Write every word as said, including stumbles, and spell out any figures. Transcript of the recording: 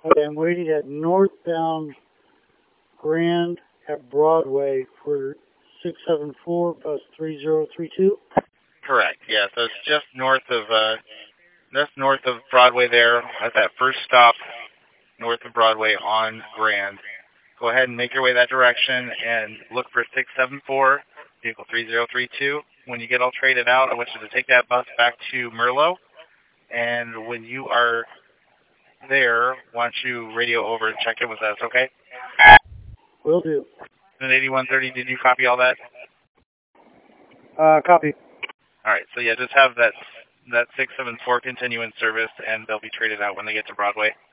Okay, I'm waiting at northbound Grand at Broadway for six seven four bus three zero three two. Correct, yeah, so it's just north of, uh, just north of Broadway there, at that first stop, north of Broadway on Grand. Go ahead and make your way that direction and look for six seven four, vehicle three zero three two. When you get all traded out, I want you to take that bus back to Merlot, and when you are there, why don't you radio over and check in with us, okay? Will do. And eighty-one thirty, did you copy all that? Uh, copy. All right, so yeah, just have that that six seven four continue in service, and they'll be traded out when they get to Broadway.